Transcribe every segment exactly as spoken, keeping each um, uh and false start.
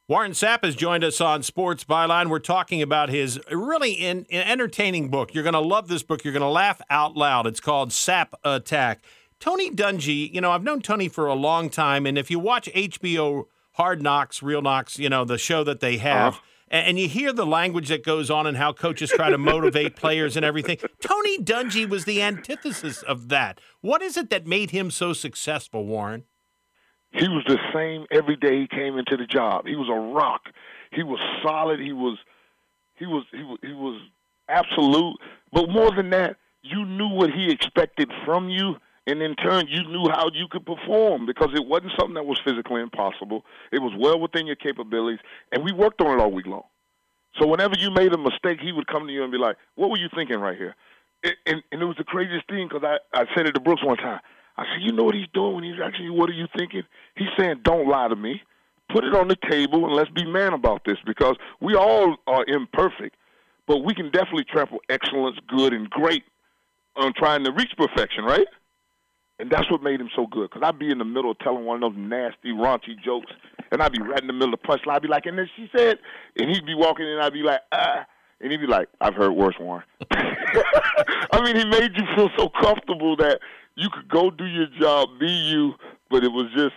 Warren Sapp has joined us on Sports Byline. We're talking about his really in, in entertaining book. You're going to love this book. You're going to laugh out loud. It's called Sapp Attack. Tony Dungy, you know, I've known Tony for a long time, and if you watch H B O Hard Knocks, Real Knocks, you know, the show that they have, uh-huh. and, and you hear the language that goes on and how coaches try to motivate players and everything, Tony Dungy was the antithesis of that. What is it that made him so successful, Warren? He was the same every day he came into the job. He was a rock. He was solid. He was, he was, he was, he was absolute. But more than that, you knew what he expected from you, and in turn, you knew how you could perform because it wasn't something that was physically impossible. It was well within your capabilities, and we worked on it all week long. So whenever you made a mistake, he would come to you and be like, "What were you thinking right here?" And, and, and it was the craziest thing because I, I said it to Brooks one time. I said, you know what he's doing when he's asking you, what are you thinking? He's saying, don't lie to me. Put it on the table, and let's be man about this because we all are imperfect, but we can definitely trample excellence, good, and great on trying to reach perfection, right? And that's what made him so good because I'd be in the middle of telling one of those nasty, raunchy jokes, and I'd be right in the middle of the punchline. I'd be like, and then she said, and he'd be walking in, and I'd be like, ah. And he'd be like, I've heard worse, Warren. I mean, he made you feel so comfortable that you could go do your job, be you, but it was just,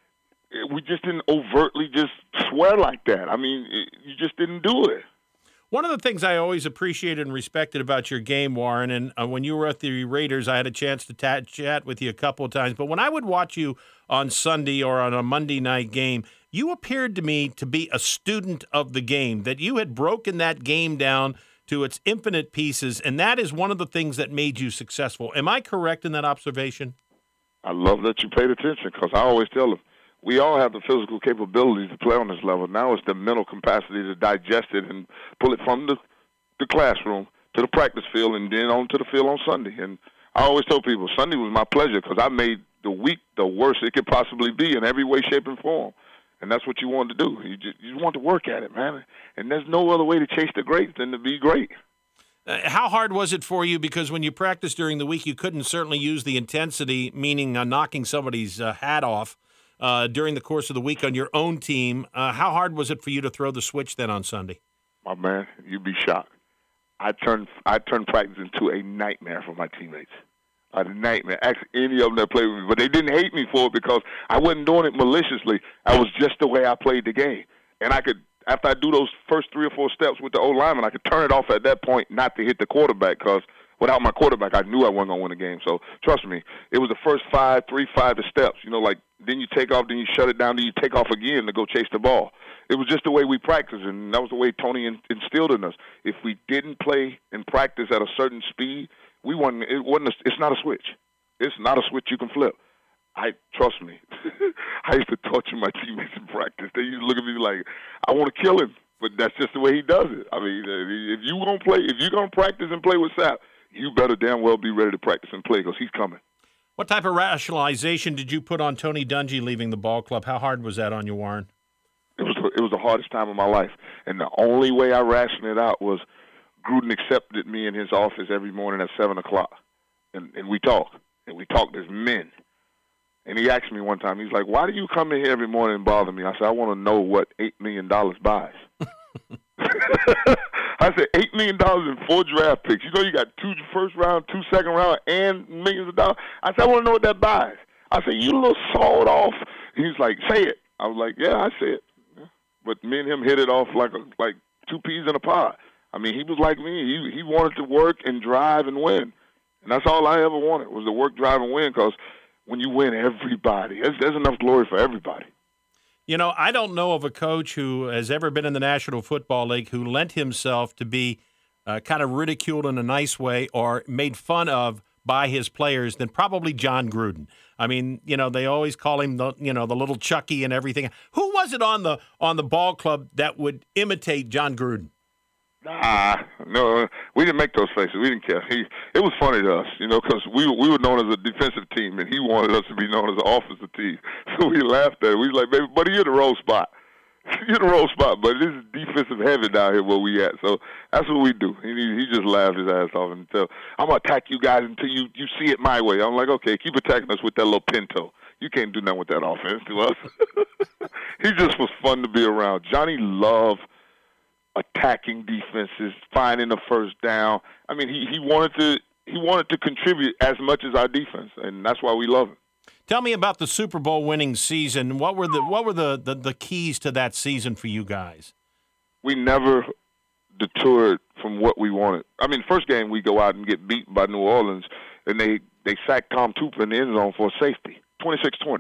we just didn't overtly just swear like that. I mean, it, you just didn't do it. One of the things I always appreciated and respected about your game, Warren, and uh, when you were at the Raiders, I had a chance to ta- chat with you a couple of times, but when I would watch you on Sunday or on a Monday night game, you appeared to me to be a student of the game, that you had broken that game down to its infinite pieces, and that is one of the things that made you successful. Am I correct in that observation? I love that you paid attention because I always tell them, we all have the physical capabilities to play on this level. Now it's the mental capacity to digest it and pull it from the, the classroom to the practice field and then on to the field on Sunday. And I always tell people, Sunday was my pleasure because I made the week the worst it could possibly be in every way, shape, and form. And that's what you want to do. You just, you just want to work at it, man. And there's no other way to chase the greats than to be great. Uh, how hard was it for you? Because when you practiced during the week, you couldn't certainly use the intensity, meaning uh, knocking somebody's uh, hat off uh, during the course of the week on your own team. Uh, how hard was it for you to throw the switch then on Sunday? My man, you'd be shocked. I turned I turned practice into a nightmare for my teammates. A nightmare. Ask any of them that played with me. But they didn't hate me for it because I wasn't doing it maliciously. I was just the way I played the game. And I could, after I do those first three or four steps with the O-lineman, I could turn it off at that point not to hit the quarterback because without my quarterback, I knew I wasn't going to win the game. So trust me, it was the first five, three, five steps. You know, like then you take off, then you shut it down, then you take off again to go chase the ball. It was just the way we practiced, and that was the way Tony instilled in us. If we didn't play and practice at a certain speed, we wasn't. It wasn't. A, it's not a switch. It's not a switch you can flip. I trust me. I used to torture my teammates in practice. They used to look at me like I want to kill him, but that's just the way he does it. I mean, if you gonna play, if you're gonna practice and play with Sapp, you better damn well be ready to practice and play because he's coming. What type of rationalization did you put on Tony Dungy leaving the ball club? How hard was that on you, Warren? It was. It was the hardest time of my life, and the only way I rationed it out was Gruden accepted me in his office every morning at seven o'clock, and, and we talked, and we talked as men. And he asked me one time, he's like, why do you come in here every morning and bother me? I said, I want to know what eight million dollars buys. I said, eight million dollars in four draft picks. You know you got two first round, two second round, and millions of dollars. I said, I want to know what that buys. I said, you little sawed off. He's like, say it. I was like, yeah, I say it. But me and him hit it off like a, like two peas in a pod. I mean, he was like me. He he wanted to work and drive and win. And that's all I ever wanted was to work, drive, and win because when you win, everybody, there's, there's enough glory for everybody. You know, I don't know of a coach who has ever been in the National Football League who lent himself to be uh, kind of ridiculed in a nice way or made fun of by his players than probably John Gruden. I mean, you know, they always call him the, you know, the little Chucky and everything. Who was it on the on the ball club that would imitate John Gruden? Nah, no, we didn't make those faces. We didn't care. He, it was funny to us, you know, because we we were known as a defensive team, and he wanted us to be known as an offensive team. So we laughed at it. We was like, baby, buddy, you're in the wrong spot. You're in the wrong spot, but this is defensive heavy down here where we at. So that's what we do. He he just laughed his ass off and said, I'm going to attack you guys until you, you see it my way. I'm like, okay, keep attacking us with that little pinto. you can't do nothing with that offense to us. He just was fun to be around. Johnny loved attacking defenses, finding the first down. I mean, he, he wanted to he wanted to contribute as much as our defense, and that's why we love him. Tell me about the Super Bowl winning season. What were the what were the, the, the keys to that season for you guys? We never detoured from what we wanted. I mean, first game we go out and get beat by New Orleans, and they, they sacked Tom Tupa in the end zone for a safety, twenty-six twenty.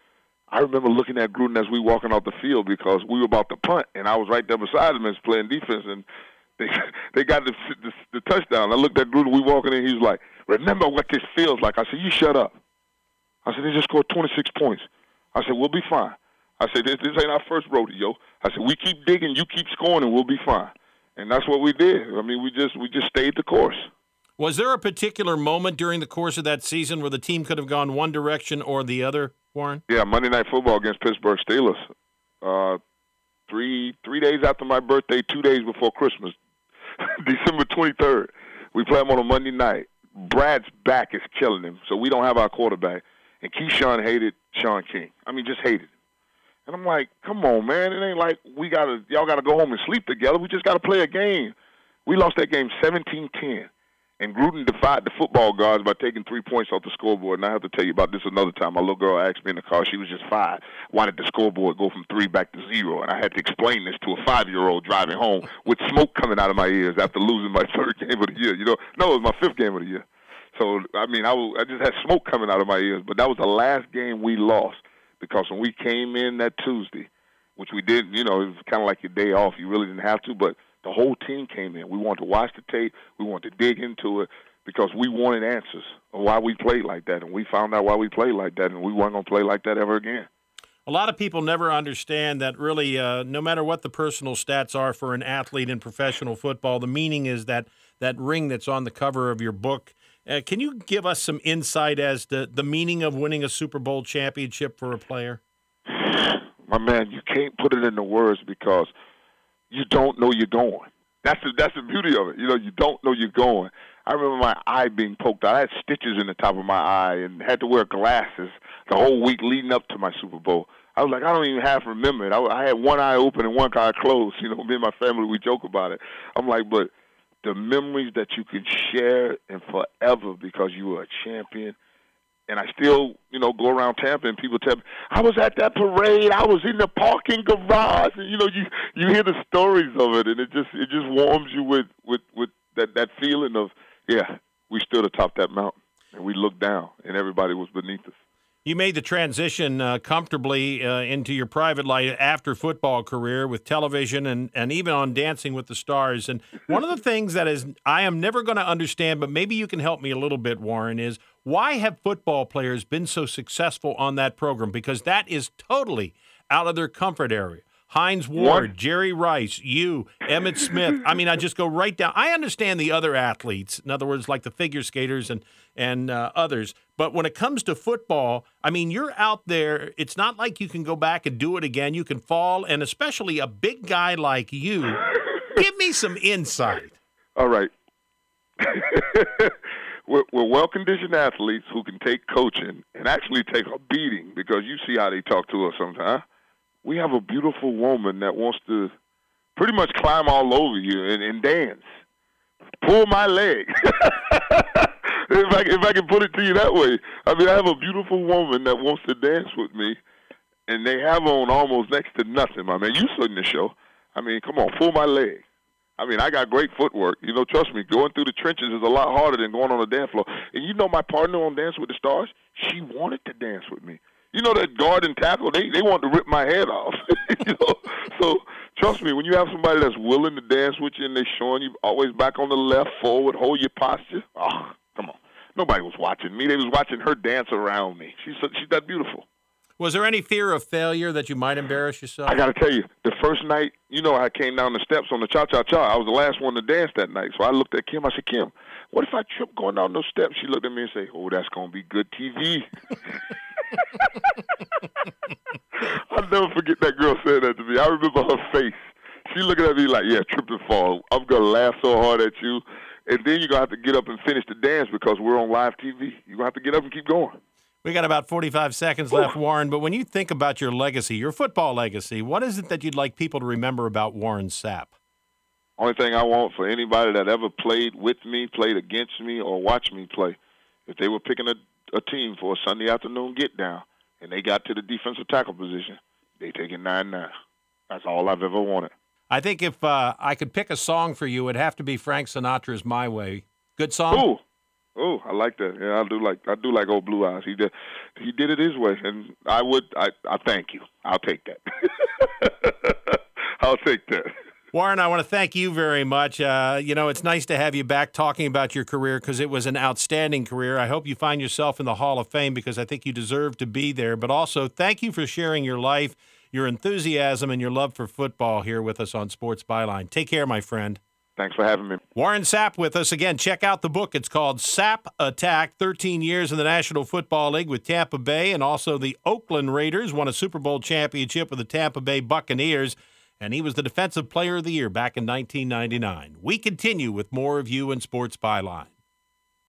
I remember looking at Gruden as we walking off the field because we were about to punt, and I was right there beside him as playing defense, and they they got the, the, the touchdown. I looked at Gruden, we walking in, he was like, remember what this feels like. I said, you shut up. I said, they just scored twenty-six points. I said, we'll be fine. I said, this, this ain't our first rodeo. I said, we keep digging, you keep scoring, and we'll be fine. And that's what we did. I mean, we just we just stayed the course. Was there a particular moment during the course of that season where the team could have gone one direction or the other, Warren? Yeah, Monday Night Football against Pittsburgh Steelers. Uh, three three days after my birthday, two days before Christmas, December twenty-third. We play them on a Monday night. Brad's back is killing him, so we don't have our quarterback. And Keyshawn hated Sean King. I mean, just hated him. And I'm like, come on, man. It ain't like we gotta y'all got to go home and sleep together. We just got to play a game. We lost that game seventeen ten. And Gruden defied the football gods by taking three points off the scoreboard. And I have to tell you about this another time. My little girl asked me in the car. She was just five. Why did the scoreboard go from three back to zero? And I had to explain this to a five-year-old driving home with smoke coming out of my ears after losing my third game of the year. You know, no, it was my fifth game of the year. So, I mean, I, was, I just had smoke coming out of my ears. But that was the last game we lost because when we came in that Tuesday, which we did, you know, it was kind of like your day off. You really didn't have to, but the whole team came in. We wanted to watch the tape. We wanted to dig into it because we wanted answers on why we played like that. And we found out why we played like that, and we weren't going to play like that ever again. A lot of people never understand that really uh, no matter what the personal stats are for an athlete in professional football, the meaning is that, that ring that's on the cover of your book. Uh, can you give us some insight as to the meaning of winning a Super Bowl championship for a player? My man, you can't put it into words because you don't know you're going. That's the, that's the beauty of it. You know, you don't know you're going. I remember my eye being poked out. I had stitches in the top of my eye and had to wear glasses the whole week leading up to my Super Bowl. I was like, I don't even half remember it. I, I had one eye open and one eye closed. You know, me and my family, we joke about it. I'm like, but the memories that you can share and forever because you were a champion. And I still, you know, go around Tampa and people tell me, I was at that parade, I was in the parking garage. And, you know, you, you hear the stories of it, and it just it just warms you with, with, with that, that feeling of, yeah, we stood atop that mountain, and we looked down, and everybody was beneath us. You made the transition uh, comfortably uh, into your private life after football career with television and, and even on Dancing with the Stars. And one of the things that is I am never going to understand, but maybe you can help me a little bit, Warren, is why have football players been so successful on that program? Because that is totally out of their comfort area. Hines Ward, what? Jerry Rice, you, Emmitt Smith. I mean, I just go right down. I understand the other athletes, in other words, like the figure skaters and, and uh, others. But when it comes to football, I mean, you're out there. It's not like you can go back and do it again. You can fall, and especially a big guy like you. Give me some insight. All right. we're, we're well-conditioned athletes who can take coaching and actually take a beating because you see how they talk to us sometimes. We have a beautiful woman that wants to pretty much climb all over you and, and dance. Pull my leg. if, I, if I can put it to you that way. I mean, I have a beautiful woman that wants to dance with me, and they have on almost next to nothing, my man. You saw in the show. I mean, come on, pull my leg. I mean, I got great footwork. You know, trust me, going through the trenches is a lot harder than going on the dance floor. And you know my partner on Dance with the Stars? She wanted to dance with me. You know that guard and tackle, they, they want to rip my head off. you know? So, trust me, when you have somebody that's willing to dance with you and they're showing you always back on the left, forward, hold your posture, oh, come on. Nobody was watching me. They was watching her dance around me. She's, she's that beautiful. Was there any fear of failure that you might embarrass yourself? I got to tell you, the first night, you know, I came down the steps on the cha-cha-cha. I was the last one to dance that night. So I looked at Kim. I said, Kim, what if I trip going down those steps? She looked at me and said, oh, that's going to be good T V. I'll never forget that girl saying that to me. I remember her face. She looking at me like, yeah, trip and fall. I'm going to laugh so hard at you. And then you're going to have to get up and finish the dance because we're on live T V. You're going to have to get up and keep going. We got about forty-five seconds left, Warren, but when you think about your legacy, your football legacy, what is it that you'd like people to remember about Warren Sapp? Only thing I want for anybody that ever played with me, played against me, or watched me play, if they were picking a, a team for a Sunday afternoon get-down and they got to the defensive tackle position, they take it nine nine. That's all I've ever wanted. I think if uh, I could pick a song for you, it'd have to be Frank Sinatra's "My Way." Good song? Ooh. Oh, I like that. Yeah, I do like I do like Old Blue Eyes. He did he did it his way, and I would I, I thank you. I'll take that. I'll take that. Warren, I want to thank you very much. Uh, you know, it's nice to have you back talking about your career because it was an outstanding career. I hope you find yourself in the Hall of Fame because I think you deserve to be there. But also, thank you for sharing your life, your enthusiasm, and your love for football here with us on Sports Byline. Take care, my friend. Thanks for having me. Warren Sapp with us. Again, check out the book. It's called Sapp Attack, thirteen years in the National Football League with Tampa Bay, and also the Oakland Raiders won a Super Bowl championship with the Tampa Bay Buccaneers, and he was the Defensive Player of the Year back in nineteen ninety-nine. We continue with more of you in Sports Byline.